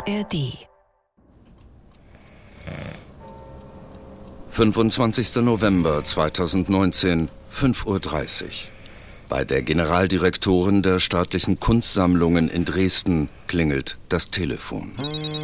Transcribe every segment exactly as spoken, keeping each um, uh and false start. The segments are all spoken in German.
A R D. fünfundzwanzigster November zweitausendneunzehn, fünf Uhr dreißig. Bei der Generaldirektorin der staatlichen Kunstsammlungen in Dresden klingelt das Telefon.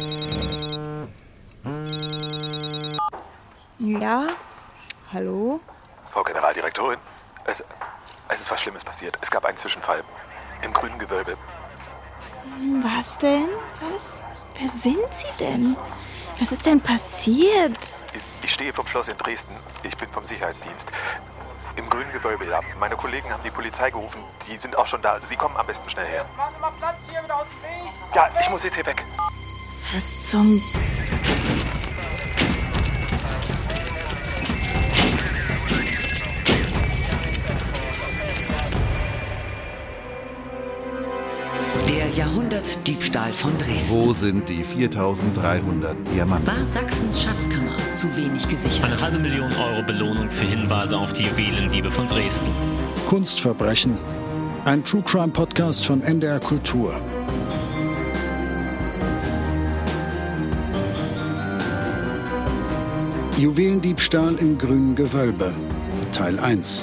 Ja? Hallo? Frau Generaldirektorin, es, es ist was Schlimmes passiert. Es gab einen Zwischenfall im grünen Gewölbe. Was denn? Was? Wer sind Sie denn? Was ist denn passiert? Ich, ich stehe vom Schloss in Dresden. Ich bin vom Sicherheitsdienst. Im grünen Gewölbe, ja. Meine Kollegen haben die Polizei gerufen. Die sind auch schon da. Sie kommen am besten schnell her. Machen Sie mal Platz hier wieder aus dem Weg. Ja, ich muss jetzt hier weg. Was zum... Der Jahrhundertdiebstahl von Dresden. Wo sind die viertausenddreihundert Diamanten? War Sachsens Schatzkammer zu wenig gesichert? Eine halbe Million Euro Belohnung für Hinweise auf die Juwelendiebe von Dresden. Kunstverbrechen. Ein True Crime Podcast von N D R Kultur. Juwelendiebstahl im grünen Gewölbe. Teil eins.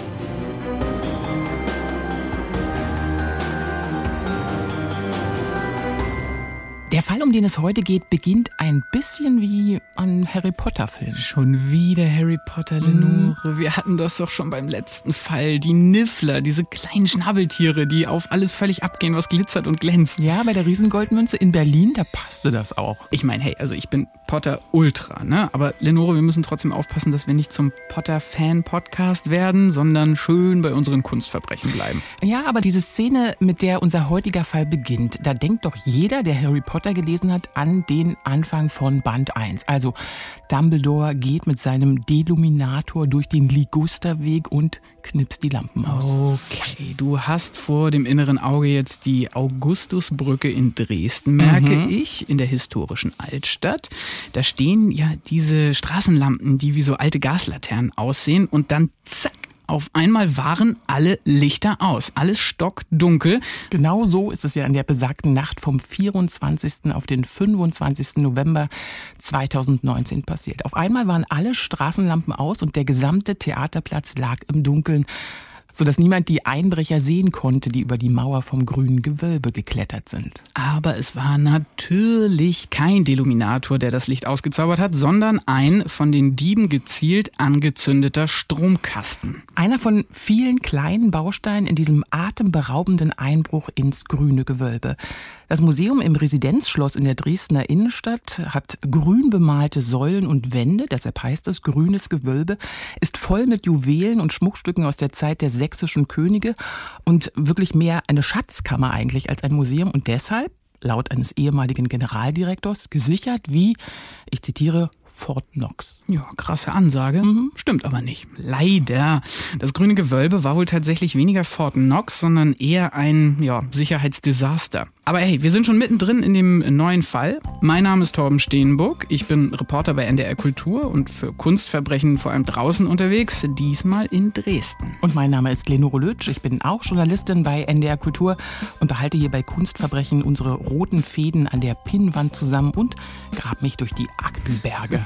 Der Fall, um den es heute geht, beginnt ein bisschen wie ein Harry-Potter-Film. Schon wieder Harry Potter, Lenore. Mhm. Wir hatten das doch schon beim letzten Fall. Die Niffler, diese kleinen Schnabeltiere, die auf alles völlig abgehen, was glitzert und glänzt. Ja, bei der Riesengoldmünze in Berlin, da passte das auch. Ich meine, hey, also ich bin Potter-Ultra, ne? Aber Lenore, wir müssen trotzdem aufpassen, dass wir nicht zum Potter-Fan-Podcast werden, sondern schön bei unseren Kunstverbrechen bleiben. Ja, aber diese Szene, mit der unser heutiger Fall beginnt, da denkt doch jeder, der Harry Potter gelesen hat, an den Anfang von Band eins. Also Dumbledore geht mit seinem Deluminator durch den Ligusterweg und knipst die Lampen aus. Okay, du hast vor dem inneren Auge jetzt die Augustusbrücke in Dresden, merke mhm. ich, in der historischen Altstadt. Da stehen ja diese Straßenlampen, die wie so alte Gaslaternen aussehen und dann zack, auf einmal waren alle Lichter aus, alles stockdunkel. Genau so ist es ja in der besagten Nacht vom vierundzwanzigsten auf den fünfundzwanzigsten November zweitausendneunzehn passiert. Auf einmal waren alle Straßenlampen aus und der gesamte Theaterplatz lag im Dunkeln, sodass niemand die Einbrecher sehen konnte, die über die Mauer vom grünen Gewölbe geklettert sind. Aber es war natürlich kein Deluminator, der das Licht ausgezaubert hat, sondern ein von den Dieben gezielt angezündeter Stromkasten. Einer von vielen kleinen Bausteinen in diesem atemberaubenden Einbruch ins grüne Gewölbe. Das Museum im Residenzschloss in der Dresdner Innenstadt hat grün bemalte Säulen und Wände, deshalb heißt es grünes Gewölbe, ist voll mit Juwelen und Schmuckstücken aus der Zeit der sächsischen Könige und wirklich mehr eine Schatzkammer eigentlich als ein Museum und deshalb, laut eines ehemaligen Generaldirektors, gesichert wie, ich zitiere, Fort Knox. Ja, krasse Ansage. Mhm. Stimmt aber nicht. Leider. Das grüne Gewölbe war wohl tatsächlich weniger Fort Knox, sondern eher ein ja, Sicherheitsdesaster. Aber hey, wir sind schon mittendrin in dem neuen Fall. Mein Name ist Torben Steenburg. Ich bin Reporter bei N D R Kultur und für Kunstverbrechen vor allem draußen unterwegs, diesmal in Dresden. Und mein Name ist Lenore Lötsch. Ich bin auch Journalistin bei N D R Kultur und behalte hier bei Kunstverbrechen unsere roten Fäden an der Pinnwand zusammen und grab mich durch die Aktenberge.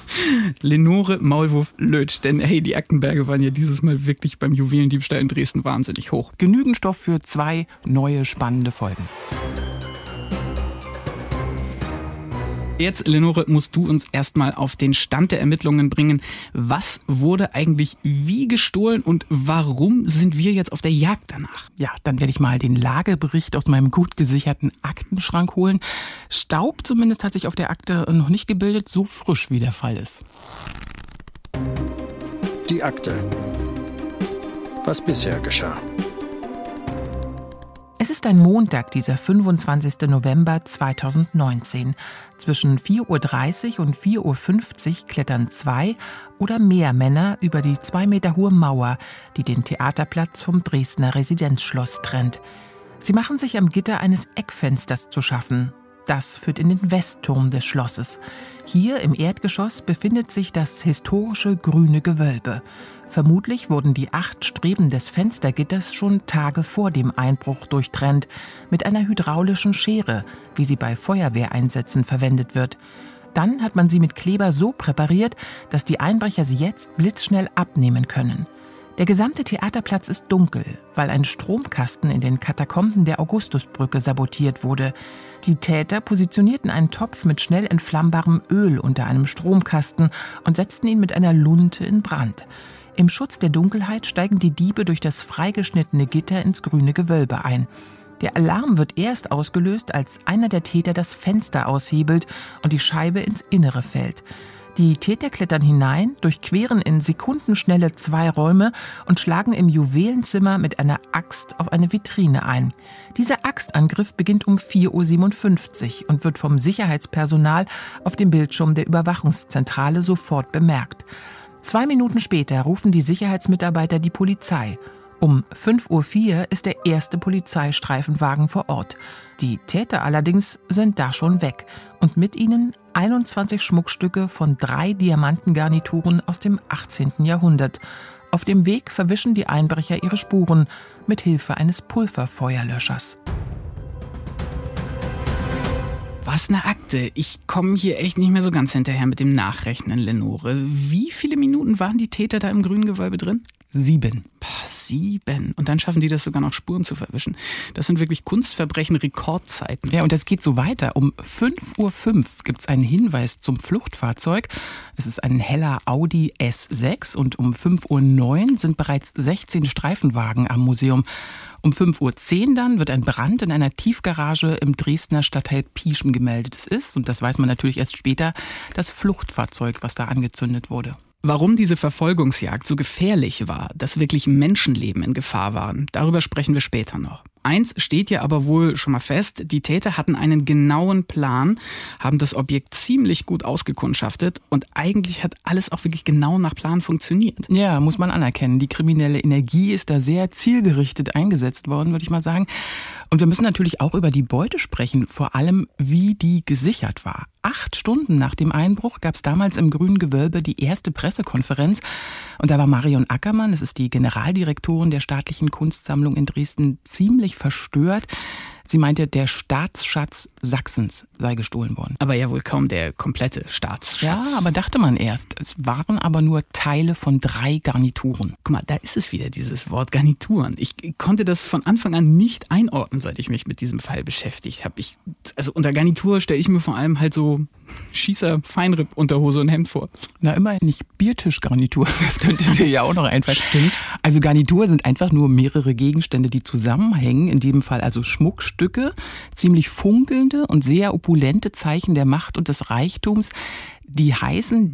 Lenore Maulwurf Lötsch, denn hey, die Aktenberge waren ja dieses Mal wirklich beim Juwelendiebstahl in Dresden wahnsinnig hoch. Genügend Stoff für zwei neue spannende Folgen. Jetzt, Lenore, musst du uns erstmal auf den Stand der Ermittlungen bringen. Was wurde eigentlich wie gestohlen und warum sind wir jetzt auf der Jagd danach? Ja, dann werde ich mal den Lagebericht aus meinem gut gesicherten Aktenschrank holen. Staub zumindest hat sich auf der Akte noch nicht gebildet, so frisch wie der Fall ist. Die Akte. Was bisher geschah. Es ist ein Montag, dieser fünfundzwanzigster November zweitausendneunzehn. Zwischen vier Uhr dreißig und vier Uhr fünfzig klettern zwei oder mehr Männer über die zwei Meter hohe Mauer, die den Theaterplatz vom Dresdner Residenzschloss trennt. Sie machen sich am Gitter eines Eckfensters zu schaffen. Das führt in den Westturm des Schlosses. Hier im Erdgeschoss befindet sich das historische grüne Gewölbe. Vermutlich wurden die acht Streben des Fenstergitters schon Tage vor dem Einbruch durchtrennt, mit einer hydraulischen Schere, wie sie bei Feuerwehreinsätzen verwendet wird. Dann hat man sie mit Kleber so präpariert, dass die Einbrecher sie jetzt blitzschnell abnehmen können. Der gesamte Theaterplatz ist dunkel, weil ein Stromkasten in den Katakomben der Augustusbrücke sabotiert wurde. Die Täter positionierten einen Topf mit schnell entflammbarem Öl unter einem Stromkasten und setzten ihn mit einer Lunte in Brand. Im Schutz der Dunkelheit steigen die Diebe durch das freigeschnittene Gitter ins grüne Gewölbe ein. Der Alarm wird erst ausgelöst, als einer der Täter das Fenster aushebelt und die Scheibe ins Innere fällt. Die Täter klettern hinein, durchqueren in Sekundenschnelle zwei Räume und schlagen im Juwelenzimmer mit einer Axt auf eine Vitrine ein. Dieser Axtangriff beginnt um vier Uhr siebenundfünfzig und wird vom Sicherheitspersonal auf dem Bildschirm der Überwachungszentrale sofort bemerkt. Zwei Minuten später rufen die Sicherheitsmitarbeiter die Polizei. Um fünf Uhr vier ist der erste Polizeistreifenwagen vor Ort. Die Täter allerdings sind da schon weg und mit ihnen einundzwanzig Schmuckstücke von drei Diamantengarnituren aus dem achtzehnten Jahrhundert. Auf dem Weg verwischen die Einbrecher ihre Spuren mit Hilfe eines Pulverfeuerlöschers. Was eine Akte. Ich komme hier echt nicht mehr so ganz hinterher mit dem Nachrechnen, Lenore. Wie viele Minuten waren die Täter da im grünen Gewölbe drin? Sieben. Boah, sieben. Und dann schaffen die das sogar noch, Spuren zu verwischen. Das sind wirklich Kunstverbrechen, Rekordzeiten. Ja, und das geht so weiter. Um fünf Uhr fünf gibt es einen Hinweis zum Fluchtfahrzeug. Es ist ein heller Audi S sechs und um fünf Uhr neun sind bereits sechzehn Streifenwagen am Museum. Um fünf Uhr zehn dann wird ein Brand in einer Tiefgarage im Dresdner Stadtteil Pieschen gemeldet. Es ist, und das weiß man natürlich erst später, das Fluchtfahrzeug, was da angezündet wurde. Warum diese Verfolgungsjagd so gefährlich war, dass wirklich Menschenleben in Gefahr waren, darüber sprechen wir später noch. Eins steht ja aber wohl schon mal fest, die Täter hatten einen genauen Plan, haben das Objekt ziemlich gut ausgekundschaftet und eigentlich hat alles auch wirklich genau nach Plan funktioniert. Ja, muss man anerkennen. Die kriminelle Energie ist da sehr zielgerichtet eingesetzt worden, würde ich mal sagen. Und wir müssen natürlich auch über die Beute sprechen, vor allem wie die gesichert war. Acht Stunden nach dem Einbruch gab es damals im grünen Gewölbe die erste Pressekonferenz. Und da war Marion Ackermann, das ist die Generaldirektorin der Staatlichen Kunstsammlung in Dresden, ziemlich verstört. Sie meinte, der Staatsschatz Sachsens sei gestohlen worden. Aber ja wohl kaum der komplette Staatsschatz. Ja, aber dachte man erst. Es waren aber nur Teile von drei Garnituren. Guck mal, da ist es wieder, dieses Wort Garnituren. Ich konnte das von Anfang an nicht einordnen, seit ich mich mit diesem Fall beschäftigt habe. Ich, also unter Garnitur stelle ich mir vor allem halt so Schießer, Feinripp, Unterhose und Hemd vor. Na, immerhin nicht Biertischgarnitur. Das könnte dir ja auch noch einfallen. Stimmt. Also Garnitur sind einfach nur mehrere Gegenstände, die zusammenhängen. In dem Fall also Schmuckstücke, ziemlich funkelnde und sehr opulente Zeichen der Macht und des Reichtums. Die heißen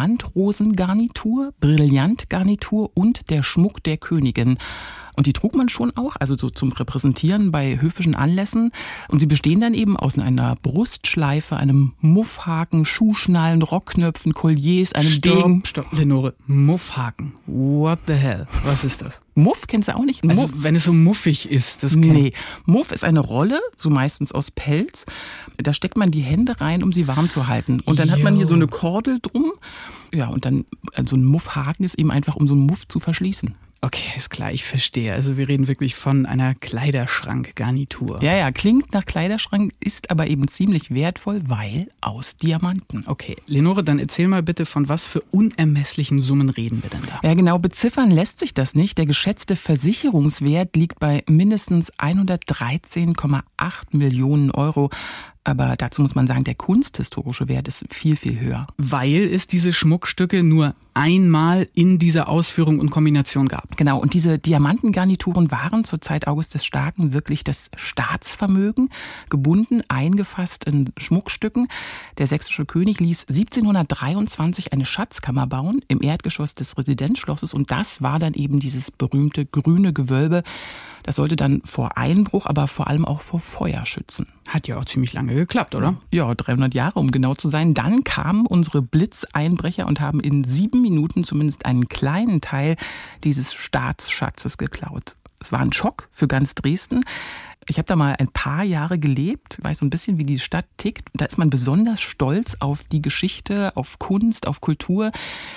Diamantrosengarnitur, Brillantgarnitur und der Schmuck der Königin. Und die trug man schon auch, also so zum Repräsentieren bei höfischen Anlässen. Und sie bestehen dann eben aus einer Brustschleife, einem Muffhaken, Schuhschnallen, Rockknöpfen, Colliers, einem Stopp, Degen. Stopp, Lenore. Muffhaken. What the hell? Was ist das? Muff kennst du auch nicht? Also Muff. wenn es so muffig ist, das kenn Nee, Muff ist eine Rolle, so meistens aus Pelz. Da steckt man die Hände rein, um sie warm zu halten. Und dann jo. hat man hier so eine Kordel drum. Ja, und dann so ein Muffhaken ist eben einfach, um so einen Muff zu verschließen. Okay, ist klar, ich verstehe. Also wir reden wirklich von einer Kleiderschrankgarnitur. Ja, ja, klingt nach Kleiderschrank, ist aber eben ziemlich wertvoll, weil aus Diamanten. Okay, Lenore, dann erzähl mal bitte, von was für unermesslichen Summen reden wir denn da? Ja, genau, beziffern lässt sich das nicht. Der geschätzte Versicherungswert liegt bei mindestens hundertdreizehn Komma acht Millionen Euro. Aber dazu muss man sagen, der kunsthistorische Wert ist viel, viel höher. Weil es diese Schmuckstücke nur einmal in dieser Ausführung und Kombination gab. Genau, und diese Diamantengarnituren waren zur Zeit August des Starken wirklich das Staatsvermögen, gebunden, eingefasst in Schmuckstücken. Der sächsische König ließ siebzehnhundertdreiundzwanzig eine Schatzkammer bauen im Erdgeschoss des Residenzschlosses und das war dann eben dieses berühmte grüne Gewölbe. Das sollte dann vor Einbruch, aber vor allem auch vor Feuer schützen. Hat ja auch ziemlich lange geklappt, oder? Ja, dreihundert Jahre, um genau zu sein. Dann kamen unsere Blitzeinbrecher und haben in sieben Minuten zumindest einen kleinen Teil dieses Staatsschatzes geklaut. Es war ein Schock für ganz Dresden. Ich habe da mal ein paar Jahre gelebt, weiß so ein bisschen, wie die Stadt tickt. Da ist man besonders stolz auf die Geschichte, auf Kunst, auf Kultur.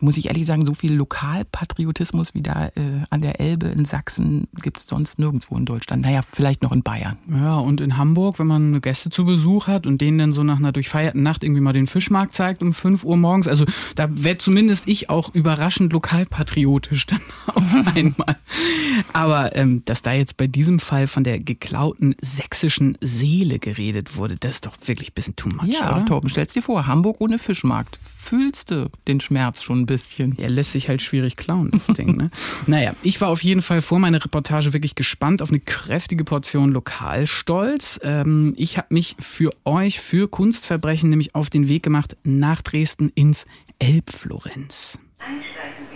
muss ich ehrlich sagen, so viel Lokalpatriotismus wie da äh, an der Elbe in Sachsen gibt es sonst nirgendwo in Deutschland. Naja, vielleicht noch in Bayern. Ja, und in Hamburg, wenn man Gäste zu Besuch hat und denen dann so nach einer durchfeierten Nacht irgendwie mal den Fischmarkt zeigt um fünf Uhr morgens, also da wäre zumindest ich auch überraschend lokalpatriotisch dann auf einmal. Aber ähm, dass da jetzt bei diesem Fall von der geklauten sächsischen Seele geredet wurde, das ist doch wirklich ein bisschen too much, ja, oder? Torben, stell's dir vor, Hamburg ohne Fischmarkt. Fühlst du den Schmerz schon ein bisschen? Ja, lässt sich halt schwierig klauen, das Ding, ne? Naja, ich war auf jeden Fall vor meiner Reportage wirklich gespannt auf eine kräftige Portion Lokalstolz. Ähm, ich habe mich für euch, für Kunstverbrechen, nämlich auf den Weg gemacht nach Dresden ins Elbflorenz. Einsteigen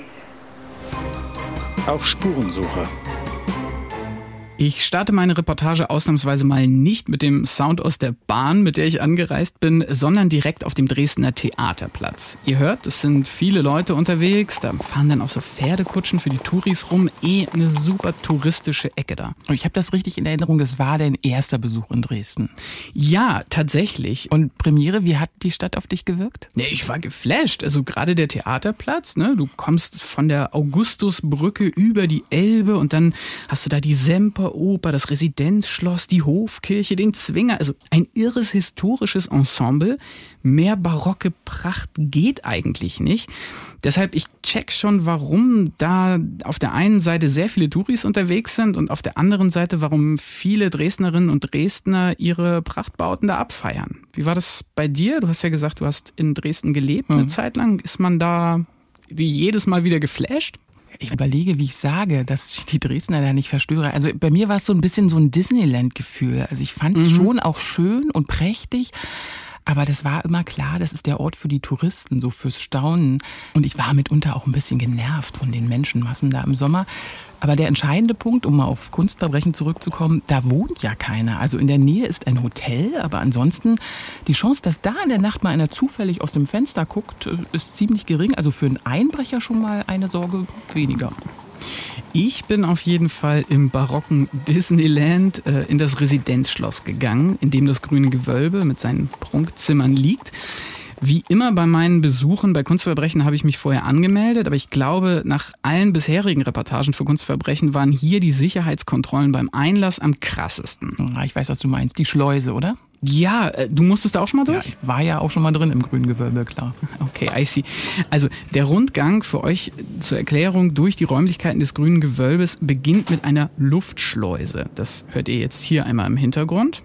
bitte. Auf Spurensuche. Ich starte meine Reportage ausnahmsweise mal nicht mit dem Sound aus der Bahn, mit der ich angereist bin, sondern direkt auf dem Dresdner Theaterplatz. Ihr hört, es sind viele Leute unterwegs, da fahren dann auch so Pferdekutschen für die Touris rum. Eh eine super touristische Ecke da. Und ich habe das richtig in Erinnerung, das war dein erster Besuch in Dresden. Ja, tatsächlich. Und Premiere, wie hat die Stadt auf dich gewirkt? Ja, ich war geflasht. Also gerade der Theaterplatz, ne? Du kommst von der Augustusbrücke über die Elbe und dann hast du da die Semperoper, das Residenzschloss, die Hofkirche, den Zwinger. Also ein irres historisches Ensemble. Mehr barocke Pracht geht eigentlich nicht. Deshalb, ich check schon, warum da auf der einen Seite sehr viele Touris unterwegs sind und auf der anderen Seite, warum viele Dresdnerinnen und Dresdner ihre Prachtbauten da abfeiern. Wie war das bei dir? Du hast ja gesagt, du hast in Dresden gelebt eine mhm. Zeit lang. Ist man da wie jedes Mal wieder geflasht? Ich überlege, wie ich sage, dass ich die Dresdner da nicht verstöre. Also bei mir war es so ein bisschen so ein Disneyland-Gefühl. Also ich fand es mhm. schon auch schön und prächtig. Aber das war immer klar, das ist der Ort für die Touristen, so fürs Staunen. Und ich war mitunter auch ein bisschen genervt von den Menschenmassen da im Sommer. Aber der entscheidende Punkt, um mal auf Kunstverbrechen zurückzukommen, da wohnt ja keiner. Also in der Nähe ist ein Hotel, aber ansonsten die Chance, dass da in der Nacht mal einer zufällig aus dem Fenster guckt, ist ziemlich gering. Also für einen Einbrecher schon mal eine Sorge weniger. Ich bin auf jeden Fall im barocken Disneyland äh, in das Residenzschloss gegangen, in dem das grüne Gewölbe mit seinen Prunkzimmern liegt. Wie immer bei meinen Besuchen bei Kunstverbrechen habe ich mich vorher angemeldet, aber ich glaube, nach allen bisherigen Reportagen für Kunstverbrechen waren hier die Sicherheitskontrollen beim Einlass am krassesten. Ich weiß, was du meinst. Die Schleuse, oder? Ja, du musstest da auch schon mal durch? Ja, ich war ja auch schon mal drin im grünen Gewölbe, klar. Okay, I see. Also der Rundgang für euch zur Erklärung durch die Räumlichkeiten des grünen Gewölbes beginnt mit einer Luftschleuse. Das hört ihr jetzt hier einmal im Hintergrund.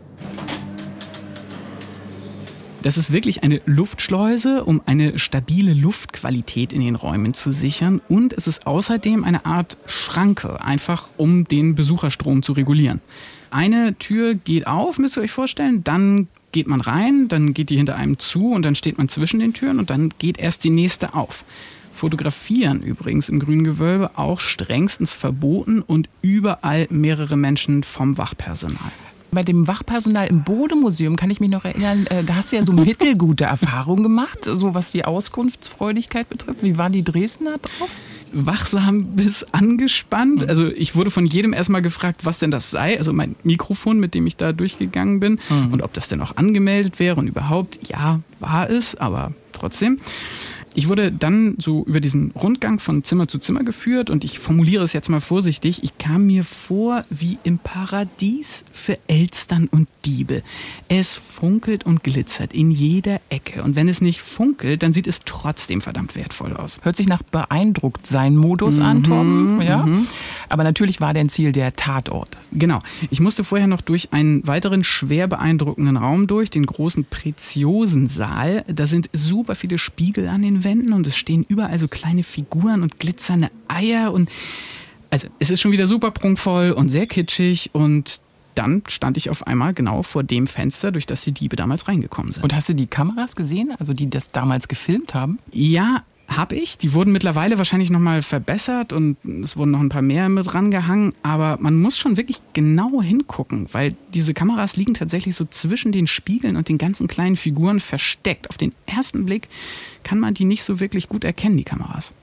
Das ist wirklich eine Luftschleuse, um eine stabile Luftqualität in den Räumen zu sichern. Und es ist außerdem eine Art Schranke, einfach um den Besucherstrom zu regulieren. Eine Tür geht auf, müsst ihr euch vorstellen, dann geht man rein, dann geht die hinter einem zu und dann steht man zwischen den Türen und dann geht erst die nächste auf. Fotografieren übrigens im grünen Gewölbe auch strengstens verboten und überall mehrere Menschen vom Wachpersonal. Bei dem Wachpersonal im Bode-Museum kann ich mich noch erinnern, äh, da hast du ja so mittelgute Erfahrungen gemacht, so was die Auskunftsfreudigkeit betrifft. Wie waren die Dresdner drauf? Wachsam bis angespannt. Also ich wurde von jedem erstmal gefragt, was denn das sei. Also mein Mikrofon, mit dem ich da durchgegangen bin mhm. und ob das denn auch angemeldet wäre und überhaupt, ja, war es, aber trotzdem. Ich wurde dann so über diesen Rundgang von Zimmer zu Zimmer geführt und ich formuliere es jetzt mal vorsichtig. Ich kam mir vor wie im Paradies für Elstern und Diebe. Es funkelt und glitzert in jeder Ecke und wenn es nicht funkelt, dann sieht es trotzdem verdammt wertvoll aus. Hört sich nach beeindruckt sein Modus mhm, an, Torben. Ja? Mhm. Aber natürlich war dein Ziel der Tatort. Genau. Ich musste vorher noch durch einen weiteren schwer beeindruckenden Raum durch, den großen Preziosensaal. Da sind super viele Spiegel an den Wänden und es stehen überall so kleine Figuren und glitzernde Eier und also es ist schon wieder super prunkvoll und sehr kitschig und dann stand ich auf einmal genau vor dem Fenster, durch das die Diebe damals reingekommen sind. Und hast du die Kameras gesehen, also die das damals gefilmt haben? Ja, habe ich. Die wurden mittlerweile wahrscheinlich nochmal verbessert und es wurden noch ein paar mehr mit rangehangen. Aber man muss schon wirklich genau hingucken, weil diese Kameras liegen tatsächlich so zwischen den Spiegeln und den ganzen kleinen Figuren versteckt. Auf den ersten Blick kann man die nicht so wirklich gut erkennen, die Kameras.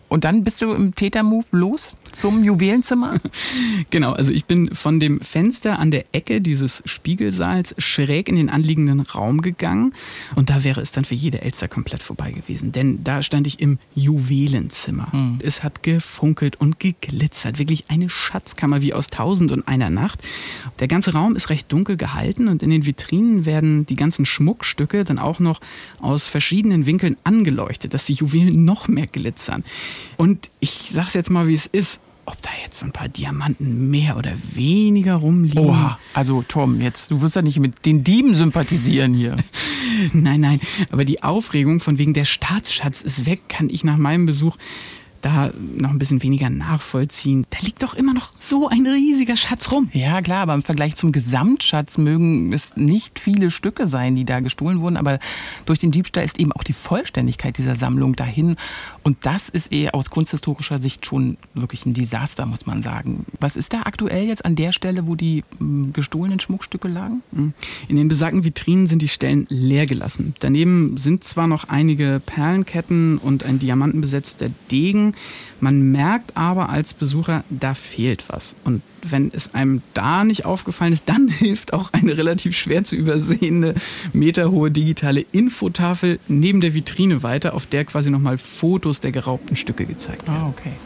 Und dann bist du im Tätermove los zum Juwelenzimmer? Genau, also ich bin von dem Fenster an der Ecke dieses Spiegelsaals schräg in den anliegenden Raum gegangen. Und da wäre es dann für jede Elster komplett vorbei gewesen. Denn da stand ich im Juwelenzimmer. Hm. Es hat gefunkelt und geglitzert. Wirklich eine Schatzkammer wie aus Tausend und einer Nacht. Der ganze Raum ist recht dunkel gehalten und in den Vitrinen werden die ganzen Schmuckstücke dann auch noch aus verschiedenen Winkeln angeleuchtet, dass die Juwelen noch mehr glitzern. Und ich sag's jetzt mal, wie es ist. Ob da jetzt so ein paar Diamanten mehr oder weniger rumliegen. Oha, also Tom, jetzt, du wirst ja nicht mit den Dieben sympathisieren hier. Nein, nein, aber die Aufregung von wegen der Staatsschatz ist weg, kann ich nach meinem Besuch da noch ein bisschen weniger nachvollziehen. Da liegt doch immer noch so ein riesiger Schatz rum. Ja, klar, aber im Vergleich zum Gesamtschatz mögen es nicht viele Stücke sein, die da gestohlen wurden. Aber durch den Diebstahl ist eben auch die Vollständigkeit dieser Sammlung dahin. Und das ist eh aus kunsthistorischer Sicht schon wirklich ein Desaster, muss man sagen. Was ist da aktuell jetzt an der Stelle, wo die m, gestohlenen Schmuckstücke lagen? In den besagten Vitrinen sind die Stellen leer gelassen. Daneben sind zwar noch einige Perlenketten und ein diamantenbesetzter Degen. Man merkt aber als Besucher, da fehlt was. Und wenn es einem da nicht aufgefallen ist, dann hilft auch eine relativ schwer zu übersehende, meterhohe digitale Infotafel neben der Vitrine weiter, auf der quasi nochmal Fotos der geraubten Stücke gezeigt werden. Ah, okay.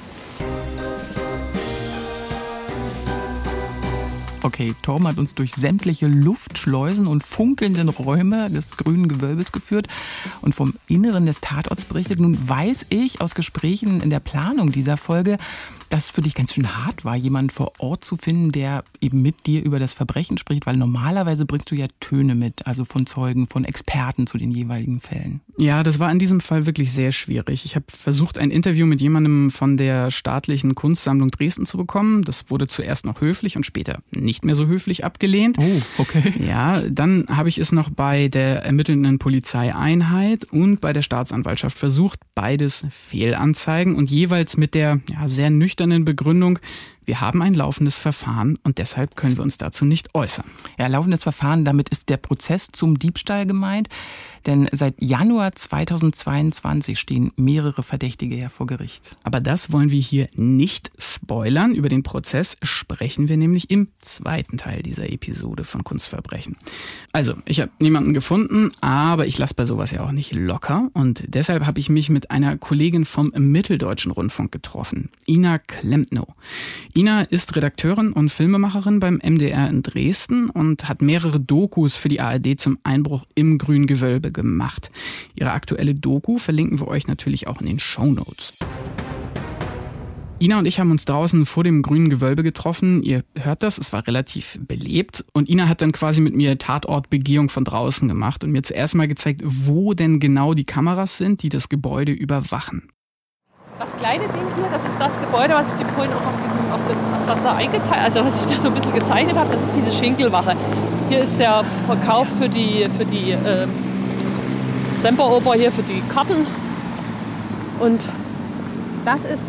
Okay, Torben hat uns durch sämtliche Luftschleusen und funkelnden Räume des grünen Gewölbes geführt und vom Inneren des Tatorts berichtet. Nun weiß ich aus Gesprächen in der Planung dieser Folge, dass es für dich ganz schön hart war, jemanden vor Ort zu finden, der eben mit dir über das Verbrechen spricht, weil normalerweise bringst du ja Töne mit, also von Zeugen, von Experten zu den jeweiligen Fällen. Ja, das war in diesem Fall wirklich sehr schwierig. Ich habe versucht, ein Interview mit jemandem von der Staatlichen Kunstsammlung Dresden zu bekommen. Das wurde zuerst noch höflich und später nicht mehr so höflich abgelehnt. Oh, okay. Ja, dann habe ich es noch bei der ermittelnden Polizeieinheit und bei der Staatsanwaltschaft versucht. Beides Fehlanzeigen und jeweils mit der ja, sehr nüchternen Begründung, wir haben ein laufendes Verfahren und deshalb können wir uns dazu nicht äußern. Ja, laufendes Verfahren, damit ist der Prozess zum Diebstahl gemeint. Denn seit Januar zweitausendzweiundzwanzig stehen mehrere Verdächtige ja vor Gericht. Aber das wollen wir hier nicht spoilern. Über den Prozess sprechen wir nämlich im zweiten Teil dieser Episode von Kunstverbrechen. Also, ich habe niemanden gefunden, aber ich lasse bei sowas ja auch nicht locker. Und deshalb habe ich mich mit einer Kollegin vom Mitteldeutschen Rundfunk getroffen, Ina Klempnow. Ina ist Redakteurin und Filmemacherin beim M D R in Dresden und hat mehrere Dokus für die A R D zum Einbruch im grünen Gewölbe gemacht. Ihre aktuelle Doku verlinken wir euch natürlich auch in den Shownotes. Ina und ich haben uns draußen vor dem grünen Gewölbe getroffen. Ihr hört das, es war relativ belebt. Und Ina hat dann quasi mit mir Tatortbegehung von draußen gemacht und mir zuerst mal gezeigt, wo denn genau die Kameras sind, die das Gebäude überwachen. Das kleine Ding hier, das ist das Gebäude, was ich dir vorhin auch auf, diesem, auf, das, auf das da eingezeichnet, also was ich da so ein bisschen gezeichnet habe, das ist diese Schinkelwache. Hier ist der Verkauf für die, für die ähm, Semperoper, hier für die Karten. Und das ist,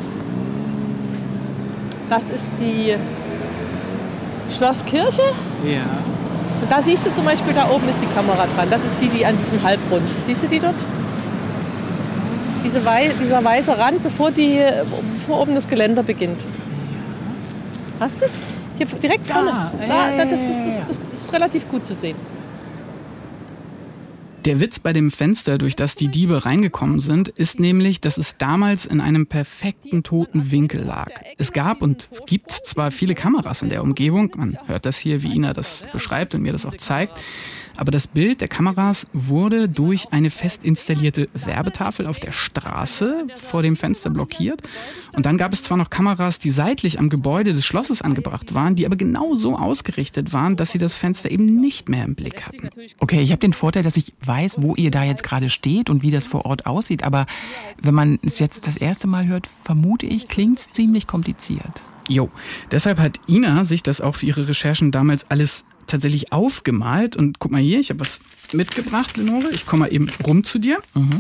das ist die Schlosskirche. Ja. Und da siehst du zum Beispiel, da oben ist die Kamera dran. Das ist die, die an diesem Halbrund. Siehst du die dort? Diese Wei- dieser weiße Rand, bevor, die, bevor oben das Geländer beginnt. Hast du es? Hier direkt vorne. Da, da, ja, das, das, das, das ist relativ gut zu sehen. Der Witz bei dem Fenster, durch das die Diebe reingekommen sind, ist nämlich, dass es damals in einem perfekten toten Winkel lag. Es gab und gibt zwar viele Kameras in der Umgebung, man hört das hier, wie Ina das beschreibt und mir das auch zeigt, aber das Bild der Kameras wurde durch eine fest installierte Werbetafel auf der Straße vor dem Fenster blockiert. Und dann gab es zwar noch Kameras, die seitlich am Gebäude des Schlosses angebracht waren, die aber genau so ausgerichtet waren, dass sie das Fenster eben nicht mehr im Blick hatten. Okay, ich habe den Vorteil, dass ich weiß, wo ihr da jetzt gerade steht und wie das vor Ort aussieht. Aber wenn man es jetzt das erste Mal hört, vermute ich, klingt es ziemlich kompliziert. Jo, deshalb hat Ina sich das auch für ihre Recherchen damals alles tatsächlich aufgemalt. Und guck mal hier, ich habe was mitgebracht, Lenore. Ich komme mal eben rum zu dir. Mhm.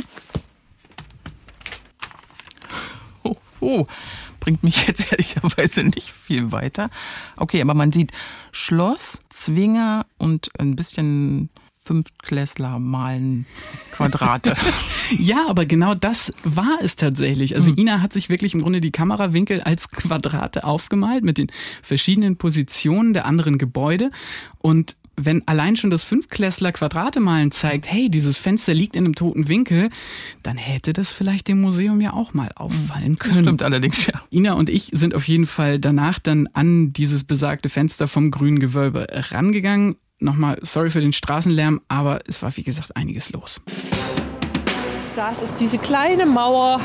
Oh, oh, bringt mich jetzt ehrlicherweise nicht viel weiter. Okay, aber man sieht Schloss, Zwinger und ein bisschen Fünftklässler malen Quadrate. Ja, aber genau das war es tatsächlich. Also Mhm. Ina hat sich wirklich im Grunde die Kamerawinkel als Quadrate aufgemalt mit den verschiedenen Positionen der anderen Gebäude. Und wenn allein schon das Fünftklässler Quadrate malen zeigt, hey, dieses Fenster liegt in einem toten Winkel, dann hätte das vielleicht dem Museum ja auch mal auffallen können. Stimmt allerdings, ja. Ina und ich sind auf jeden Fall danach dann an dieses besagte Fenster vom Grünen Gewölbe rangegangen. Nochmal, sorry für den Straßenlärm, aber es war wie gesagt einiges los. Das ist diese kleine Mauer.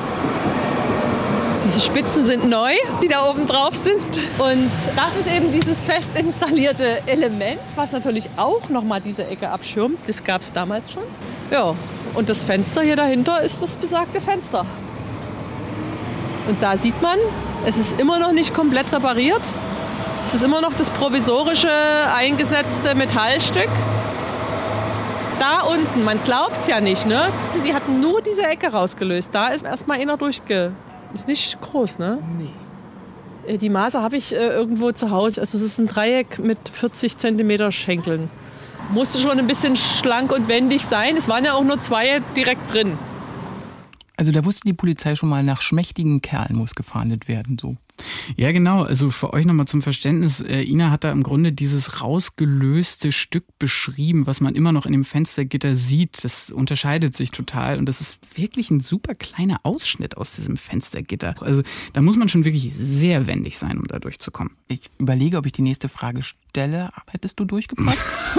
Diese Spitzen sind neu, die da oben drauf sind. Und das ist eben dieses fest installierte Element, was natürlich auch nochmal diese Ecke abschirmt. Das gab es damals schon. Ja, und das Fenster hier dahinter ist das besagte Fenster. Und da sieht man, es ist immer noch nicht komplett repariert. Es ist immer noch das provisorische eingesetzte Metallstück. Da unten, man glaubt es ja nicht, ne? Die hatten nur diese Ecke rausgelöst. Da ist erstmal einer durchge... Ist nicht groß, ne? Nee. Die Maße habe ich äh, irgendwo zu Hause. Also es ist ein Dreieck mit vierzig Zentimeter Schenkeln. Musste schon ein bisschen schlank und wendig sein. Es waren ja auch nur zwei direkt drin. Also da wusste die Polizei schon mal, nach schmächtigen Kerlen muss gefahndet werden, so. Ja, genau. Also für euch nochmal zum Verständnis. Äh, Ina hat da im Grunde dieses rausgelöste Stück beschrieben, was man immer noch in dem Fenstergitter sieht. Das unterscheidet sich total und das ist wirklich ein super kleiner Ausschnitt aus diesem Fenstergitter. Also da muss man schon wirklich sehr wendig sein, um da durchzukommen. Ich überlege, ob ich die nächste Frage stelle. Hättest du durchgepasst?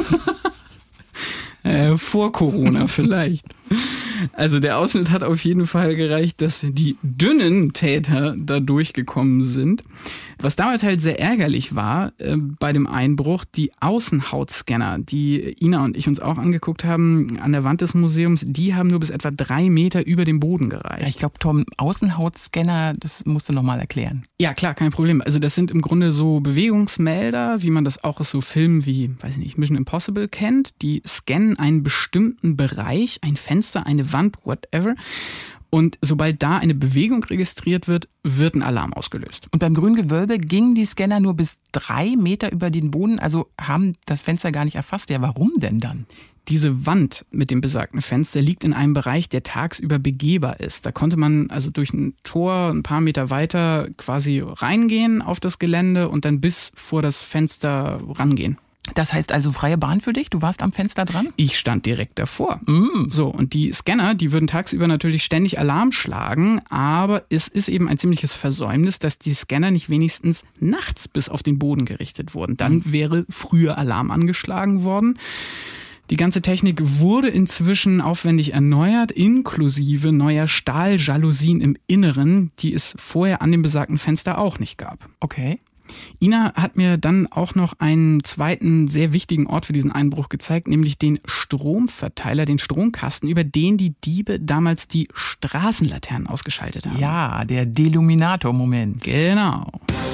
Äh, vor Corona vielleicht. Also der Ausschnitt hat auf jeden Fall gereicht, dass die dünnen Täter da durchgekommen sind. Was damals halt sehr ärgerlich war äh, bei dem Einbruch, die Außenhautscanner, die Ina und ich uns auch angeguckt haben an der Wand des Museums, die haben nur bis etwa drei Meter über dem Boden gereicht. Ja, ich glaube, Tom, Außenhautscanner, das musst du nochmal erklären. Ja, klar, kein Problem. Also das sind im Grunde so Bewegungsmelder, wie man das auch aus so Filmen wie, weiß ich nicht, Mission Impossible kennt. Die scannen einen bestimmten Bereich, ein Fenster, eine Wand, whatever. Und sobald da eine Bewegung registriert wird, wird ein Alarm ausgelöst. Und beim Grünen Gewölbe gingen die Scanner nur bis drei Meter über den Boden, also haben das Fenster gar nicht erfasst. Ja, warum denn dann? Diese Wand mit dem besagten Fenster liegt in einem Bereich, der tagsüber begehbar ist. Da konnte man also durch ein Tor ein paar Meter weiter quasi reingehen auf das Gelände und dann bis vor das Fenster rangehen. Das heißt also freie Bahn für dich? Du warst am Fenster dran? Ich stand direkt davor. Mm. So, und die Scanner, die würden tagsüber natürlich ständig Alarm schlagen, aber es ist eben ein ziemliches Versäumnis, dass die Scanner nicht wenigstens nachts bis auf den Boden gerichtet wurden. Dann mm. wäre früher Alarm angeschlagen worden. Die ganze Technik wurde inzwischen aufwendig erneuert, inklusive neuer Stahljalousien im Inneren, die es vorher an dem besagten Fenster auch nicht gab. Okay. Ina hat mir dann auch noch einen zweiten sehr wichtigen Ort für diesen Einbruch gezeigt, nämlich den Stromverteiler, den Stromkasten, über den die Diebe damals die Straßenlaternen ausgeschaltet haben. Ja, der Deluminator-Moment. Genau.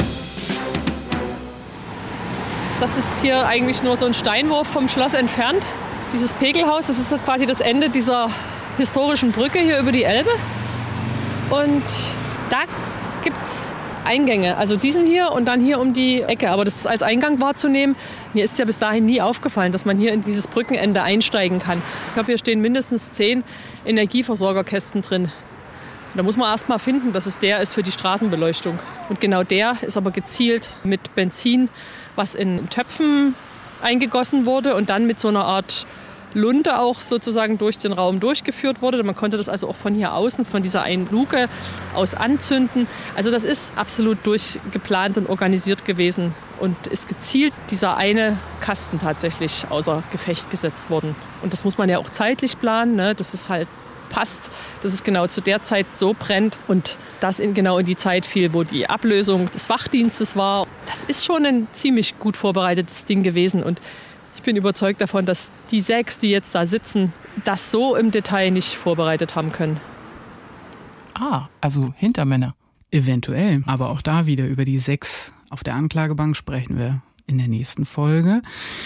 Das ist hier eigentlich nur so ein Steinwurf vom Schloss entfernt. Dieses Pegelhaus, das ist so quasi das Ende dieser historischen Brücke hier über die Elbe. Und da gibt's Eingänge, also diesen hier und dann hier um die Ecke. Aber das als Eingang wahrzunehmen, mir ist ja bis dahin nie aufgefallen, dass man hier in dieses Brückenende einsteigen kann. Ich glaube, hier stehen mindestens zehn Energieversorgerkästen drin. Und da muss man erst mal finden, dass es der ist für die Straßenbeleuchtung. Und genau der ist aber gezielt mit Benzin, was in Töpfen eingegossen wurde und dann mit so einer Art Lunte auch sozusagen durch den Raum durchgeführt wurde. Man konnte das also auch von hier außen, von dieser einen Luke aus anzünden. Also das ist absolut durchgeplant und organisiert gewesen und ist gezielt dieser eine Kasten tatsächlich außer Gefecht gesetzt worden. Und das muss man ja auch zeitlich planen, ne? Dass es halt passt, dass es genau zu der Zeit so brennt und das in genau in die Zeit fiel, wo die Ablösung des Wachdienstes war. Das ist schon ein ziemlich gut vorbereitetes Ding gewesen und ich bin überzeugt davon, dass die sechs, die jetzt da sitzen, das so im Detail nicht vorbereitet haben können. Ah, also Hintermänner. Eventuell, aber auch da wieder über die sechs auf der Anklagebank sprechen wir in der nächsten Folge.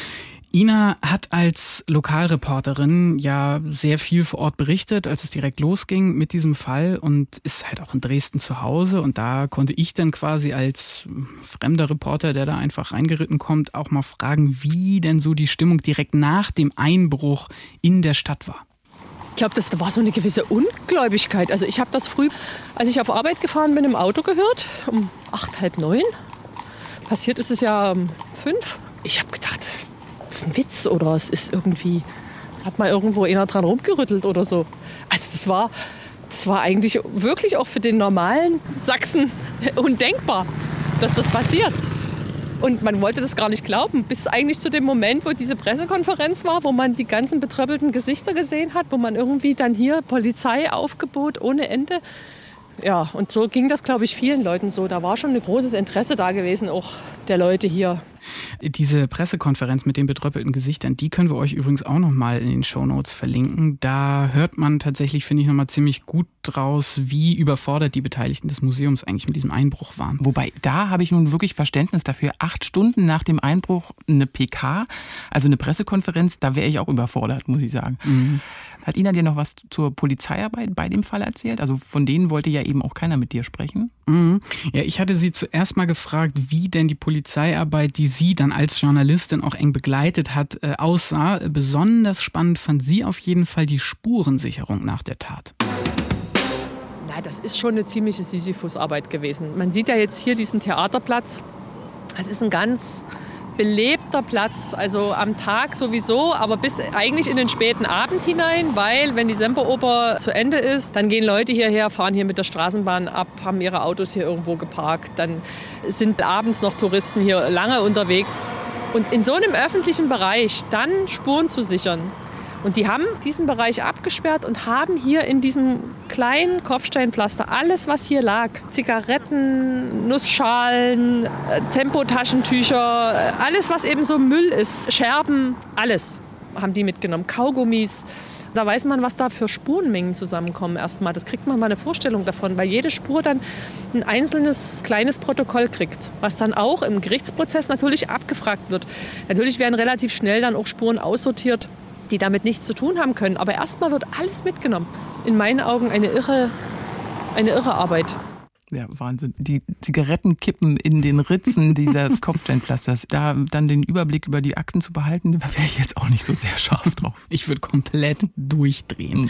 Ina hat als Lokalreporterin ja sehr viel vor Ort berichtet, als es direkt losging mit diesem Fall und ist halt auch in Dresden zu Hause. Und da konnte ich dann quasi als fremder Reporter, der da einfach reingeritten kommt, auch mal fragen, wie denn so die Stimmung direkt nach dem Einbruch in der Stadt war. Ich glaube, das war so eine gewisse Ungläubigkeit. Also ich habe das früh, als ich auf Arbeit gefahren bin, im Auto gehört, um acht, halb neun. Passiert ist es ja um fünf. Ich habe gedacht, das ist ein Witz oder es ist irgendwie, hat mal irgendwo einer dran rumgerüttelt oder so. Also das war, das war eigentlich wirklich auch für den normalen Sachsen undenkbar, dass das passiert. Und man wollte das gar nicht glauben, bis eigentlich zu dem Moment, wo diese Pressekonferenz war, wo man die ganzen betröppelten Gesichter gesehen hat, wo man irgendwie dann hier Polizeiaufgebot ohne Ende. Ja, und so ging das, glaube ich, vielen Leuten so. Da war schon ein großes Interesse da gewesen, auch der Leute hier. Diese Pressekonferenz mit den betröppelten Gesichtern, die können wir euch übrigens auch nochmal in den Shownotes verlinken. Da hört man tatsächlich, finde ich, nochmal ziemlich gut draus, wie überfordert die Beteiligten des Museums eigentlich mit diesem Einbruch waren. Wobei, da habe ich nun wirklich Verständnis dafür. Acht Stunden nach dem Einbruch eine P K, also eine Pressekonferenz, da wäre ich auch überfordert, muss ich sagen. Mhm. Hat Ina dir noch was zur Polizeiarbeit bei dem Fall erzählt? Also von denen wollte ja eben auch keiner mit dir sprechen. Mhm. Ja, ich hatte sie zuerst mal gefragt, wie denn die Polizeiarbeit, die sie dann als Journalistin auch eng begleitet hat, äh, aussah. Besonders spannend fand sie auf jeden Fall die Spurensicherung nach der Tat. Na, das ist schon eine ziemliche Sisyphusarbeit gewesen. Man sieht ja jetzt hier diesen Theaterplatz. Es ist ein ganz belebter Platz, also am Tag sowieso, aber bis eigentlich in den späten Abend hinein, weil wenn die Semperoper zu Ende ist, dann gehen Leute hierher, fahren hier mit der Straßenbahn ab, haben ihre Autos hier irgendwo geparkt, dann sind abends noch Touristen hier lange unterwegs. Und in so einem öffentlichen Bereich dann Spuren zu sichern. Und die haben diesen Bereich abgesperrt und haben hier in diesem kleinen Kopfsteinpflaster alles, was hier lag, Zigaretten, Nussschalen, Tempotaschentücher, alles, was eben so Müll ist, Scherben, alles haben die mitgenommen, Kaugummis. Da weiß man, was da für Spurenmengen zusammenkommen erstmal. Das kriegt man mal eine Vorstellung davon, weil jede Spur dann ein einzelnes kleines Protokoll kriegt, was dann auch im Gerichtsprozess natürlich abgefragt wird. Natürlich werden relativ schnell dann auch Spuren aussortiert, die damit nichts zu tun haben können. Aber erstmal wird alles mitgenommen. In meinen Augen eine irre, eine irre Arbeit. Ja, Wahnsinn. Die Zigarettenkippen in den Ritzen dieses Kopfsteinpflasters. Da dann den Überblick über die Akten zu behalten, da wäre ich jetzt auch nicht so sehr scharf drauf. Ich würde komplett durchdrehen. Mhm.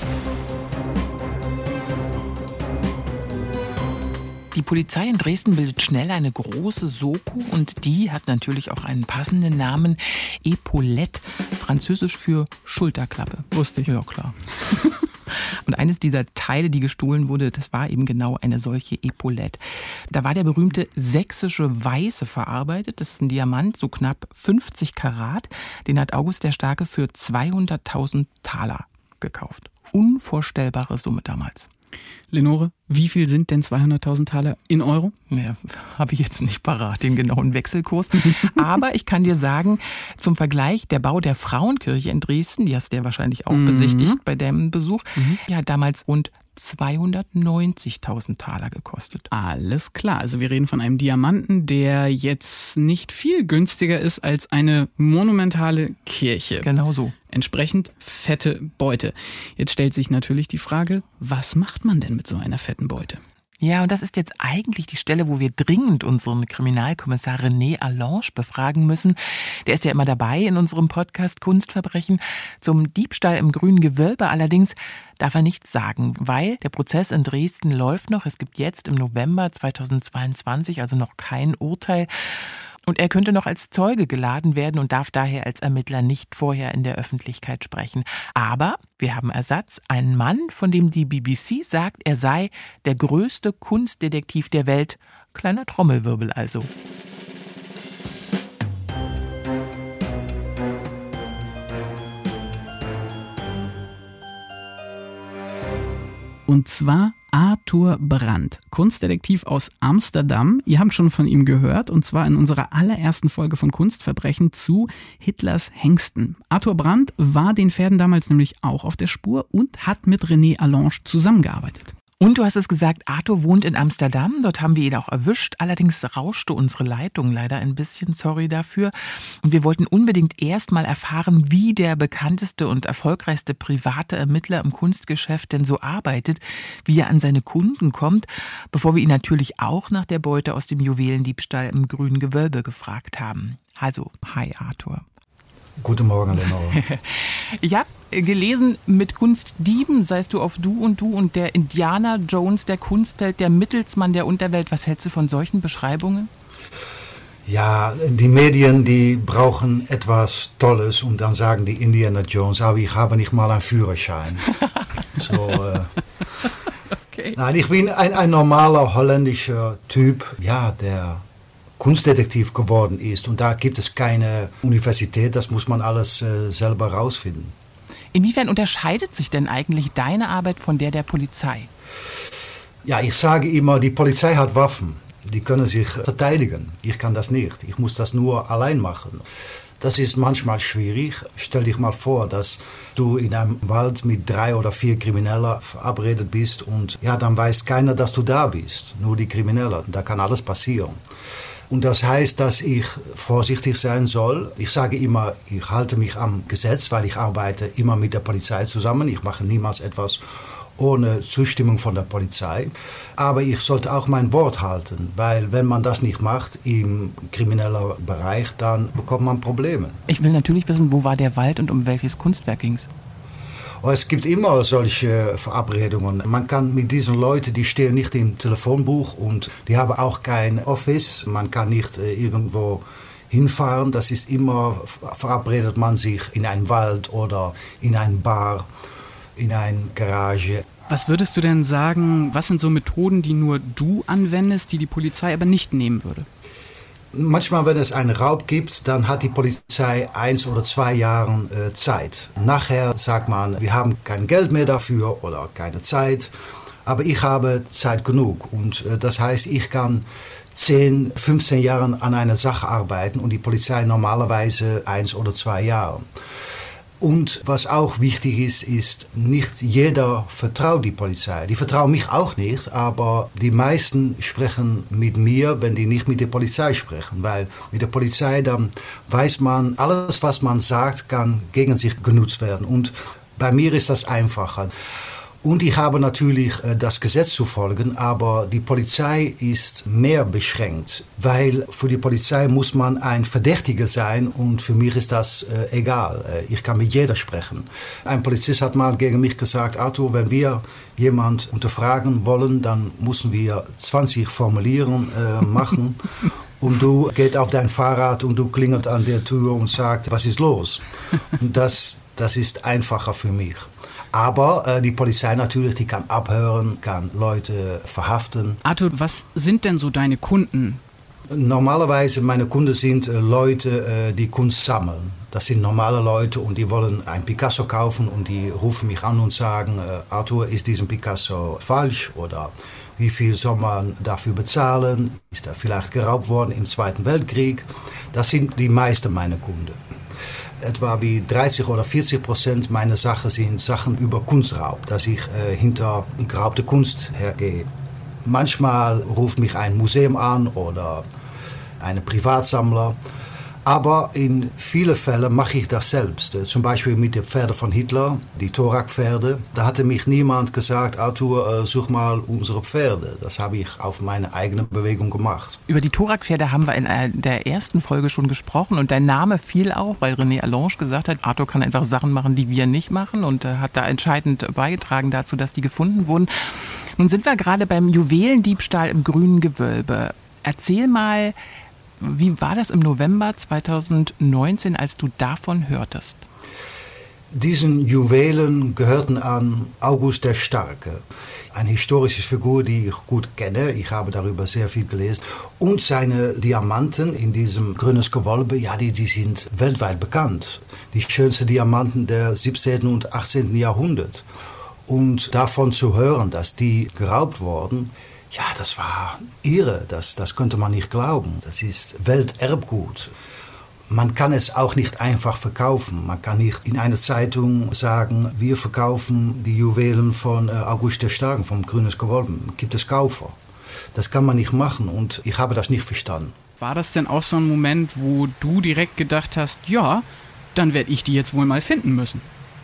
Die Polizei in Dresden bildet schnell eine große Soko und die hat natürlich auch einen passenden Namen, Epaulette, französisch für Schulterklappe. Wusste ich. Ja, klar. Und eines dieser Teile, die gestohlen wurde, das war eben genau eine solche Epaulette. Da war der berühmte sächsische Weiße verarbeitet. Das ist ein Diamant, so knapp fünfzig Karat. Den hat August der Starke für zweihunderttausend Taler gekauft. Unvorstellbare Summe damals. Lenore, wie viel sind denn zweihunderttausend Taler in Euro? Ja, habe ich jetzt nicht parat, den genauen Wechselkurs. Aber ich kann dir sagen, zum Vergleich, der Bau der Frauenkirche in Dresden, die hast du ja wahrscheinlich auch mhm. besichtigt bei deinem Besuch, mhm. die hat damals rund zweihundertneunzigtausend Taler gekostet. Alles klar, also wir reden von einem Diamanten, der jetzt nicht viel günstiger ist als eine monumentale Kirche. Genau so. Entsprechend fette Beute. Jetzt stellt sich natürlich die Frage, was macht man denn mit so einer fetten Beute? Ja, und das ist jetzt eigentlich die Stelle, wo wir dringend unseren Kriminalkommissar René Allange befragen müssen. Der ist ja immer dabei in unserem Podcast Kunstverbrechen. Zum Diebstahl im Grünen Gewölbe allerdings darf er nichts sagen, weil der Prozess in Dresden läuft noch. Es gibt jetzt im November zweitausendzweiundzwanzig also noch kein Urteil. Und er könnte noch als Zeuge geladen werden und darf daher als Ermittler nicht vorher in der Öffentlichkeit sprechen. Aber wir haben Ersatz, einen Mann, von dem die B B C sagt, er sei der größte Kunstdetektiv der Welt. Kleiner Trommelwirbel also. Und zwar Arthur Brandt, Kunstdetektiv aus Amsterdam. Ihr habt schon von ihm gehört, und zwar in unserer allerersten Folge von Kunstverbrechen zu Hitlers Hengsten. Arthur Brandt war den Pferden damals nämlich auch auf der Spur und hat mit René Allange zusammengearbeitet. Und du hast es gesagt, Arthur wohnt in Amsterdam. Dort haben wir ihn auch erwischt. Allerdings rauschte unsere Leitung leider ein bisschen. Sorry dafür. Und wir wollten unbedingt erst mal erfahren, wie der bekannteste und erfolgreichste private Ermittler im Kunstgeschäft denn so arbeitet, wie er an seine Kunden kommt, bevor wir ihn natürlich auch nach der Beute aus dem Juwelendiebstahl im Grünen Gewölbe gefragt haben. Also, hi Arthur. Guten Morgen, Lenore. Ich habe gelesen, mit Kunstdieben seist du auf Du und Du und der Indiana Jones der Kunstwelt, der Mittelsmann der Unterwelt. Was hältst du von solchen Beschreibungen? Ja, die Medien, die brauchen etwas Tolles und dann sagen die Indiana Jones, aber ich habe nicht mal einen Führerschein. so, äh, okay. Nein, ich bin ein, ein normaler holländischer Typ, ja, der Kunstdetektiv geworden ist. Und da gibt es keine Universität, das muss man alles äh, selber rausfinden. Inwiefern unterscheidet sich denn eigentlich deine Arbeit von der der Polizei? Ja, ich sage immer, die Polizei hat Waffen. Die können sich verteidigen. Ich kann das nicht. Ich muss das nur allein machen. Das ist manchmal schwierig. Stell dich mal vor, dass du in einem Wald mit drei oder vier Kriminellen verabredet bist und ja, dann weiß keiner, dass du da bist. Nur die Kriminellen. Da kann alles passieren. Und das heißt, dass ich vorsichtig sein soll. Ich sage immer, ich halte mich am Gesetz, weil ich arbeite immer mit der Polizei zusammen. Ich mache niemals etwas ohne Zustimmung von der Polizei. Aber ich sollte auch mein Wort halten, weil wenn man das nicht macht im kriminellen Bereich, dann bekommt man Probleme. Ich will natürlich wissen, wo war der Wald und um welches Kunstwerk ging es? Es gibt immer solche Verabredungen. Man kann mit diesen Leuten, die stehen nicht im Telefonbuch und die haben auch kein Office. Man kann nicht irgendwo hinfahren. Das ist immer, verabredet man sich in einem Wald oder in einem Bar, in einer Garage. Was würdest du denn sagen, was sind so Methoden, die nur du anwendest, die die Polizei aber nicht nehmen würde? Manchmal, wenn es einen Raub gibt, dann hat die Polizei eins oder zwei Jahre äh, Zeit. Nachher sagt man, wir haben kein Geld mehr dafür oder keine Zeit. Aber ich habe Zeit genug. Und äh, das heißt, ich kann zehn, fünfzehn Jahre an einer Sache arbeiten und die Polizei normalerweise eins oder zwei Jahre. Und was auch wichtig ist, ist, nicht jeder vertraut die Polizei. Die vertrauen mich auch nicht, aber die meisten sprechen mit mir, wenn die nicht mit der Polizei sprechen. Weil mit der Polizei, dann weiß man, alles, was man sagt, kann gegen sich genutzt werden. Und bei mir ist das einfacher. Und ich habe natürlich äh, das Gesetz zu folgen, aber die Polizei ist mehr beschränkt, weil für die Polizei muss man ein Verdächtiger sein und für mich ist das äh, egal. Äh, ich kann mit jeder sprechen. Ein Polizist hat mal gegen mich gesagt, Arthur, wenn wir jemanden unterfragen wollen, dann müssen wir zwanzig Formulieren äh, machen. Und du gehst auf dein Fahrrad und du klingelt an der Tür und sagst, was ist los? Und das, das ist einfacher für mich. Aber äh, die Polizei natürlich, die kann abhören, kann Leute verhaften. Arthur, was sind denn so deine Kunden? Normalerweise meine Kunden sind äh, Leute, äh, die Kunst sammeln. Das sind normale Leute und die wollen ein Picasso kaufen und die rufen mich an und sagen, äh, Arthur, ist diesen Picasso falsch oder wie viel soll man dafür bezahlen? Ist er vielleicht geraubt worden im Zweiten Weltkrieg? Das sind die meisten meiner Kunden. Etwa wie dreißig oder vierzig Prozent meiner Sachen sind Sachen über Kunstraub, dass ich äh, hinter geraubte Kunst hergehe. Manchmal ruft mich ein Museum an oder ein Privatsammler. Aber in vielen Fällen mache ich das selbst. Zum Beispiel mit den Pferden von Hitler, die Thorak-Pferde. Da hatte mich niemand gesagt, Arthur, such mal unsere Pferde. Das habe ich auf meine eigene Bewegung gemacht. Über die Thorak-Pferde haben wir in der ersten Folge schon gesprochen. Und dein Name fiel auch, weil René Allange gesagt hat, Arthur kann einfach Sachen machen, die wir nicht machen. Und äh, hat da entscheidend beigetragen dazu, dass die gefunden wurden. Nun sind wir gerade beim Juwelendiebstahl im Grünen Gewölbe. Erzähl mal, wie war das im November zweitausendneunzehn, als du davon hörtest? Diesen Juwelen gehörten an August der Starke, eine historische Figur, die ich gut kenne. Ich habe darüber sehr viel gelesen. Und seine Diamanten in diesem grünes Gewölbe, ja, die, die sind weltweit bekannt. Die schönsten Diamanten der siebzehnten und achtzehnten Jahrhundert. Und davon zu hören, dass die geraubt wurden, ja, das war irre, das, das könnte man nicht glauben. Das ist Welterbgut. Man kann es auch nicht einfach verkaufen. Man kann nicht in einer Zeitung sagen, wir verkaufen die Juwelen von August der Starken, vom Grünes Gewölbe. Gibt es Käufer? Das kann man nicht machen und ich habe das nicht verstanden. War das denn auch so ein Moment, wo du direkt gedacht hast, ja, dann werde ich die jetzt wohl mal finden müssen?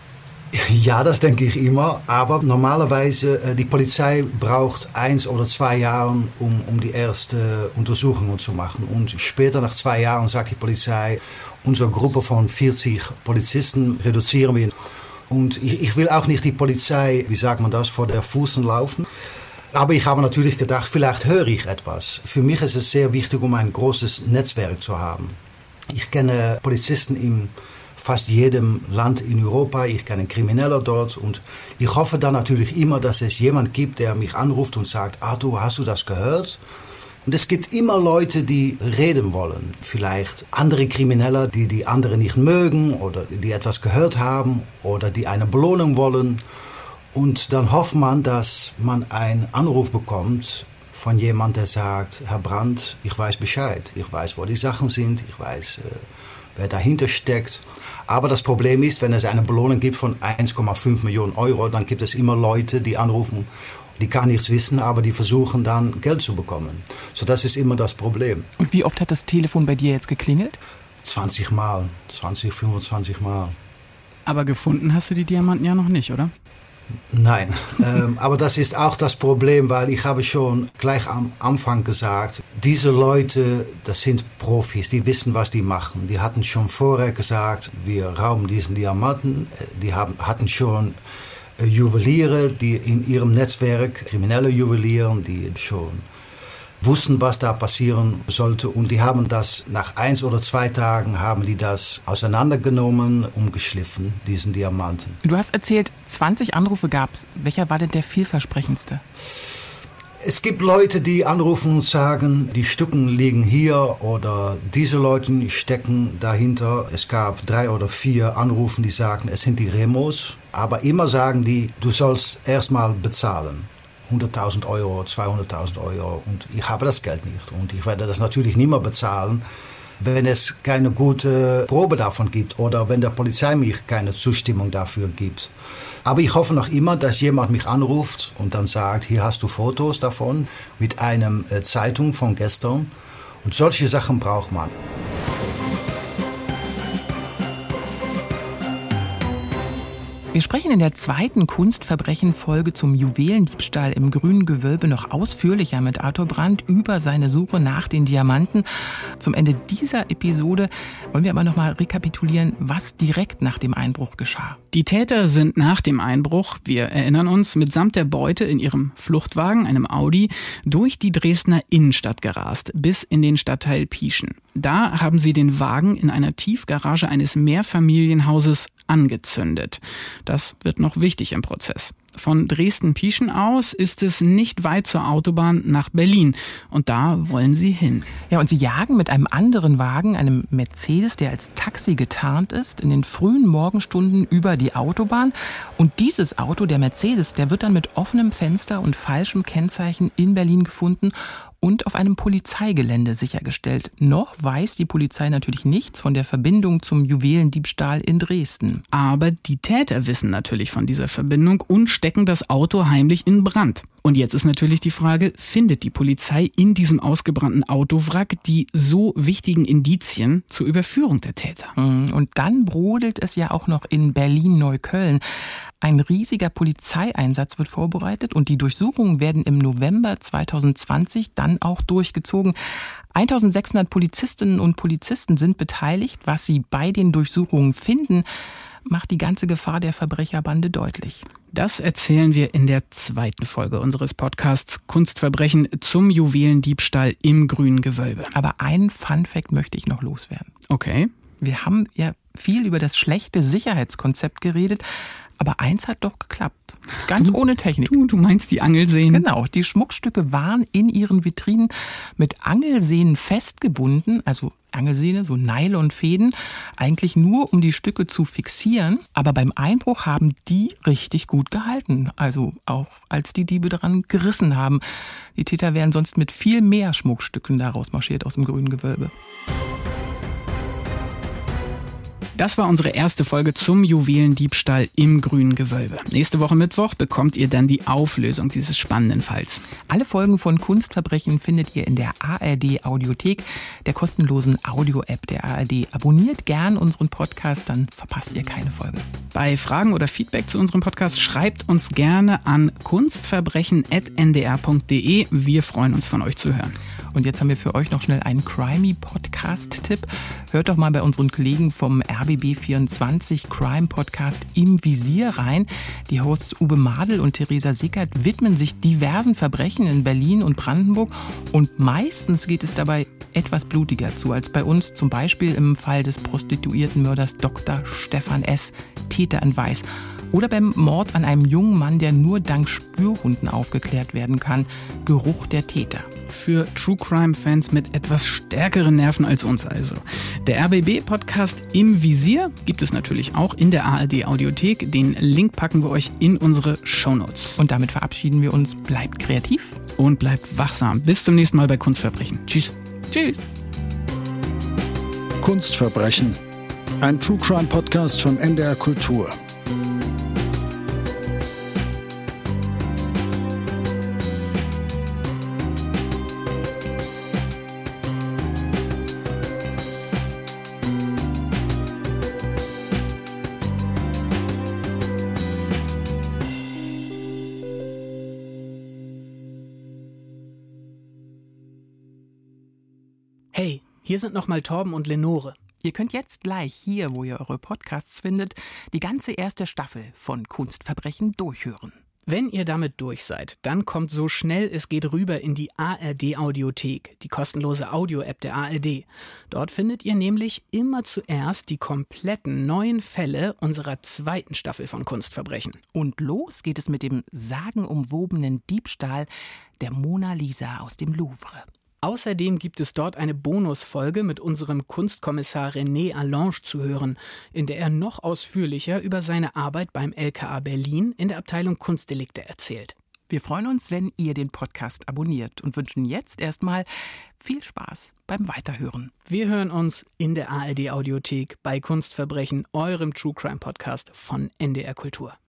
Ja, das denke ich immer. Aber normalerweise, die Polizei braucht eins oder zwei Jahre, um, um die erste Untersuchungen zu machen. Und später, nach zwei Jahren, sagt die Polizei, unsere Gruppe von vierzig Polizisten reduzieren wir. Und ich, ich will auch nicht die Polizei, wie sagt man das, vor der Füßen laufen. Aber ich habe natürlich gedacht, vielleicht höre ich etwas. Für mich ist es sehr wichtig, um ein großes Netzwerk zu haben. Ich kenne Polizisten im fast jedem Land in Europa, ich kenne Kriminelle dort und ich hoffe dann natürlich immer, dass es jemand gibt, der mich anruft und sagt, Arthur, hast du das gehört? Und es gibt immer Leute, die reden wollen. Vielleicht andere Kriminelle, die die anderen nicht mögen oder die etwas gehört haben oder die eine Belohnung wollen. Und dann hofft man, dass man einen Anruf bekommt von jemandem, der sagt, Herr Brandt, ich weiß Bescheid. Ich weiß, wo die Sachen sind, ich weiß, wer dahinter steckt. Aber das Problem ist, wenn es eine Belohnung gibt von eins Komma fünf Millionen Euro, dann gibt es immer Leute, die anrufen, die gar nichts wissen, aber die versuchen dann Geld zu bekommen. So, das ist immer das Problem. Und wie oft hat das Telefon bei dir jetzt geklingelt? zwanzig Mal, zwanzig, fünfundzwanzig Mal. Aber gefunden hast du die Diamanten ja noch nicht, oder? Nein, ähm, aber das ist auch das Problem, weil ich habe schon gleich am Anfang gesagt, diese Leute, das sind Profis, die wissen, was die machen. Die hatten schon vorher gesagt, wir rauben diesen Diamanten. Die haben, hatten schon äh, Juweliere, die in ihrem Netzwerk, kriminelle Juwelieren, die schon wussten, was da passieren sollte. Und die haben das, nach eins oder zwei Tagen, haben die das auseinandergenommen, umgeschliffen, diesen Diamanten. Du hast erzählt, zwanzig Anrufe gab es. Welcher war denn der vielversprechendste? Es gibt Leute, die anrufen und sagen, die Stücken liegen hier oder diese Leute stecken dahinter. Es gab drei oder vier Anrufe, die sagen, es sind die Remos. Aber immer sagen die, du sollst erstmal bezahlen. hunderttausend Euro, zweihunderttausend Euro und ich habe das Geld nicht. Und ich werde das natürlich nicht mehr bezahlen, wenn es keine gute Probe davon gibt oder wenn der Polizei mir keine Zustimmung dafür gibt. Aber ich hoffe noch immer, dass jemand mich anruft und dann sagt, hier hast du Fotos davon mit einer Zeitung von gestern. Und solche Sachen braucht man. Wir sprechen in der zweiten Kunstverbrechen-Folge zum Juwelendiebstahl im Grünen Gewölbe noch ausführlicher mit Arthur Brandt über seine Suche nach den Diamanten. Zum Ende dieser Episode wollen wir aber noch mal rekapitulieren, was direkt nach dem Einbruch geschah. Die Täter sind nach dem Einbruch, wir erinnern uns, mitsamt der Beute in ihrem Fluchtwagen, einem Audi, durch die Dresdner Innenstadt gerast, bis in den Stadtteil Pieschen. Da haben sie den Wagen in einer Tiefgarage eines Mehrfamilienhauses angezündet. Das wird noch wichtig im Prozess. Von Dresden-Pieschen aus ist es nicht weit zur Autobahn nach Berlin. Und da wollen sie hin. Ja, und sie jagen mit einem anderen Wagen, einem Mercedes, der als Taxi getarnt ist, in den frühen Morgenstunden über die Autobahn. Und dieses Auto, der Mercedes, der wird dann mit offenem Fenster und falschem Kennzeichen in Berlin gefunden und auf einem Polizeigelände sichergestellt. Noch weiß die Polizei natürlich nichts von der Verbindung zum Juwelendiebstahl in Dresden. Aber die Täter wissen natürlich von dieser Verbindung und stecken das Auto heimlich in Brand. Und jetzt ist natürlich die Frage, findet die Polizei in diesem ausgebrannten Autowrack die so wichtigen Indizien zur Überführung der Täter? Und dann brodelt es ja auch noch in Berlin-Neukölln. Ein riesiger Polizeieinsatz wird vorbereitet und die Durchsuchungen werden im November zweitausendzwanzig dann auch durchgezogen. eintausendsechshundert Polizistinnen und Polizisten sind beteiligt. Was sie bei den Durchsuchungen finden, macht die ganze Gefahr der Verbrecherbande deutlich. Das erzählen wir in der zweiten Folge unseres Podcasts Kunstverbrechen zum Juwelendiebstahl im Grünen Gewölbe. Aber einen Funfact möchte ich noch loswerden. Okay. Wir haben ja viel über das schlechte Sicherheitskonzept geredet, aber eins hat doch geklappt. Ganz du, ohne Technik. Du, du meinst die Angelsehnen? Genau, die Schmuckstücke waren in ihren Vitrinen mit Angelsehnen festgebunden, also Angelsehne, so Nylonfäden, eigentlich nur um die Stücke zu fixieren. Aber beim Einbruch haben die richtig gut gehalten, also auch als die Diebe daran gerissen haben. Die Täter wären sonst mit viel mehr Schmuckstücken daraus marschiert aus dem Grünen Gewölbe. Das war unsere erste Folge zum Juwelendiebstahl im Grünen Gewölbe. Nächste Woche Mittwoch bekommt ihr dann die Auflösung dieses spannenden Falls. Alle Folgen von Kunstverbrechen findet ihr in der A R D Audiothek, der kostenlosen Audio-App der A R D. Abonniert gern unseren Podcast, dann verpasst ihr keine Folge. Bei Fragen oder Feedback zu unserem Podcast schreibt uns gerne an kunstverbrechen at n d r punkt d e. Wir freuen uns, von euch zu hören. Und jetzt haben wir für euch noch schnell einen Crimey-Podcast-Tipp. Hört doch mal bei unseren Kollegen vom R B B vierundzwanzig Crime-Podcast Im Visier rein. Die Hosts Uwe Madel und Theresa Sickert widmen sich diversen Verbrechen in Berlin und Brandenburg. Und meistens geht es dabei etwas blutiger zu als bei uns. Zum Beispiel im Fall des Prostituiertenmörders Doktor Stefan S., Täter in Weiß. Oder beim Mord an einem jungen Mann, der nur dank Spürhunden aufgeklärt werden kann. Geruch der Täter. Für True Crime-Fans mit etwas stärkeren Nerven als uns also. Der R B B-Podcast Im Visier gibt es natürlich auch in der A R D-Audiothek. Den Link packen wir euch in unsere Shownotes. Und damit verabschieden wir uns. Bleibt kreativ. Und bleibt wachsam. Bis zum nächsten Mal bei Kunstverbrechen. Tschüss. Tschüss. Kunstverbrechen. Ein True Crime-Podcast von N D R Kultur. Hey, hier sind nochmal Torben und Lenore. Ihr könnt jetzt gleich hier, wo ihr eure Podcasts findet, die ganze erste Staffel von Kunstverbrechen durchhören. Wenn ihr damit durch seid, dann kommt so schnell es geht rüber in die A R D-Audiothek, die kostenlose Audio-App der A R D. Dort findet ihr nämlich immer zuerst die kompletten neuen Fälle unserer zweiten Staffel von Kunstverbrechen. Und los geht es mit dem sagenumwobenen Diebstahl der Mona Lisa aus dem Louvre. Außerdem gibt es dort eine Bonusfolge mit unserem Kunstkommissar René Allange zu hören, in der er noch ausführlicher über seine Arbeit beim L K A Berlin in der Abteilung Kunstdelikte erzählt. Wir freuen uns, wenn ihr den Podcast abonniert und wünschen jetzt erstmal viel Spaß beim Weiterhören. Wir hören uns in der A R D Audiothek bei Kunstverbrechen, eurem True Crime Podcast von N D R Kultur.